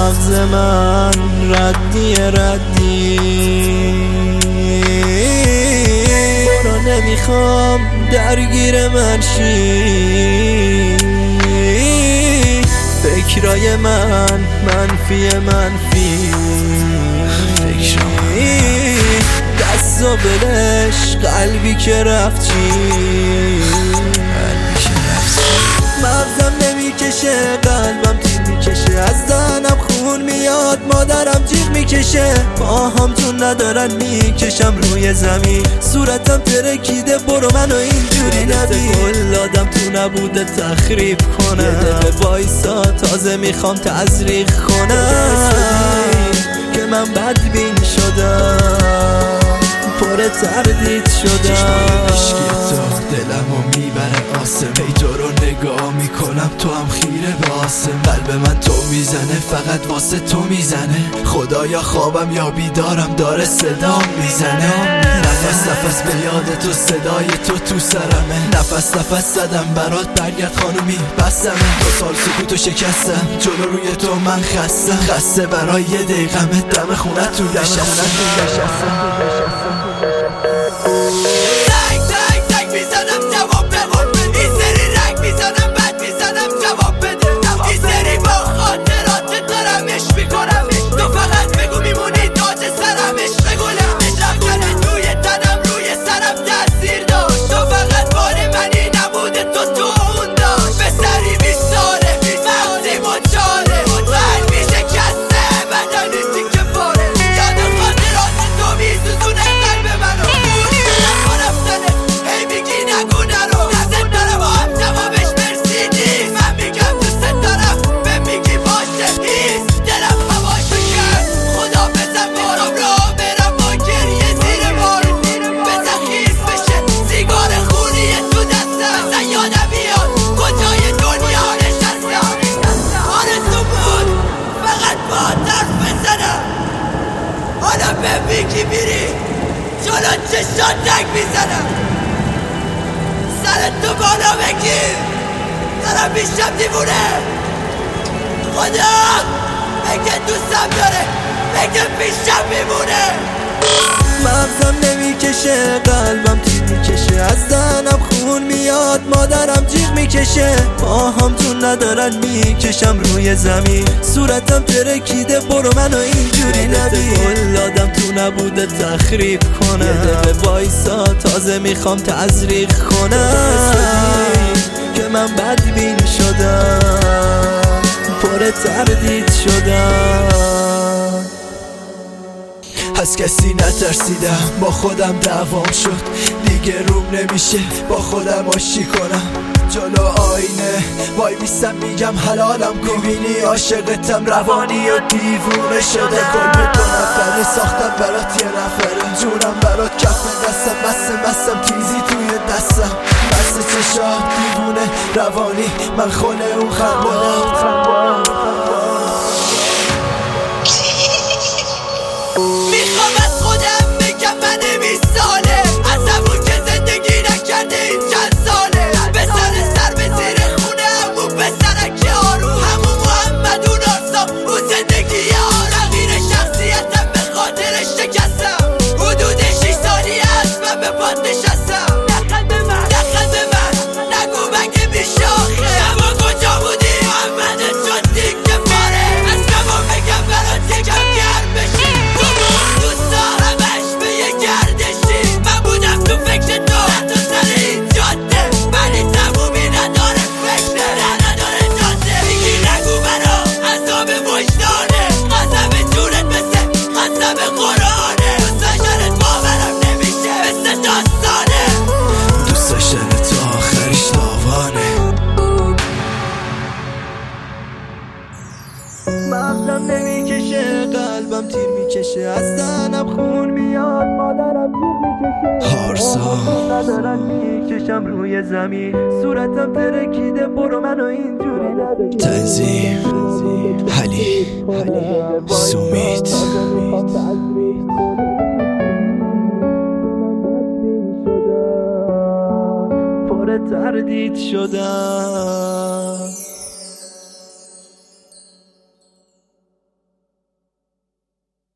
مغز من ردی برو نمیخوام درگیر من شی، فکرای من منفی دست و بلش قلبی که رفتی، مغزم نمیکشه قلبم تیر میکشه، از دهنم خون میاد مادرم جیغ میکشه، پاهام تو ندارن میکشم روی زمین، صورتم ترکیده برو منو اینجوری نبین، گل دادم تو نبوده تخریب کنم، یه دقیقه وایسا تازه میخوام تزریق کنم که من بدبین شدم، پر تردید شدم. عشقی تو دلمو میبره آسم، ای تو رو نگاه میکنم تو هم خیره به آسم، قلب من تو میزنه فقط واسه تو میزنه، خدایا خوابم یا بیدارم داره صدا میزنه، نفس به یاد تو صدای تو سرمه، نفس زدم برات برگرد خانومی بسمه، 2 سال سکوتو شکستم جلو روی تو من خسته برای یه دقیقمه دم خونت تو نشستم. تک میزنم جواب بده، این سری رنگ میزنم بد میزنم جواب بده، این سری با خاطرات دارم عشق میکنم، تو فقط بگو میمونی تاج سرم عشق گلم، رفتن توی تنم روی سرم تاثیر داشت، تو فقط بار منی نبوده تو اون داشت، به سری 20 ساله مغزی مچاله، قلبی شکسته بدنی که پاره، یاد خاطرات تو میسوزونه قلب منو، نگو نرو دست دارم هم جوابش مرسی نیست، من میگم دوست دارم به میگی باشه نیست، دلم هواشو کرد خدا بزن بارم را برم با گریه زیر بارون، بزن خیز بشه سیگار خونی تو دستم، بزن یادم میاد کجای دنیا نشستم، آرزو بود فقط با طرف بزنم، حالا به میگی میری جلو چشات تک میزنم، سر تو بالا بگیر دارم میشم دیوونه، خدا بگه دوستم داره بگه پیشم میمونه، مغزم نمیکشه قلبم تیر میکشه، از دهنم خون میاد مادرم جیغ میکشه، پاهام تو ندارن میکشم روی زمین، صورتم ترکیده برو منو اینجوری نبین، گل دادم تو نبوده تخریب کنم، یه دقیقه وایسا تازه میخوام تزریق کنم که من بدبین شدم، پر تردید شدم. از کسی نترسیدم با خودم دعوام شد، دیگه روم نمیشه با خودم آشی کنم، جلو آینه وای میستم میگم حلالم کن، میبینی عاشقتم روانی و دیوونه شده، کل 2 نفره ساختم برات یه نفره، جونم برات کف دستم مستم تیزی توی دستم، بست چشات دیوونه روانی من خونه اون خنبات، میخوام از خودم بگم من 20 ساله، از همون که زندگی نکرده این چند ساله، به سر به زیر خونه همون پسرک آروم، همون محمد اون آرسام اون زندگی آرام، غیر شخصیتم به خاطرش شکستم، حدود 6 سالی هست من به پات نشستم، نخند به من نگو مگه میشه آخه، شما کجا بودی محمد چون دیگه پاره، از شما بگم برات یکم گرم بشی، دوست دارمش به یه گردشی، من بودم تو فکر تو سر این جاده، ولی تمومی نداره فکر نداره جاده، میگی نگو برا عذاب وجدانه، قسم جونت مثل قسم قرآنه، دوست داشتنت باورم نمیشه مثل داستانه، دوست داشتن تو آخرش تاوانه، مغزم نمیکشه قلبم تیر میکشه، از دهنم خون میاد مادرم جیغ میکشه، هارسا ندارن میکشم روی زمین، صورتم ترکیده برو منو اینجوری نبین، تنظیم حلی سومیت پر تردید شدم.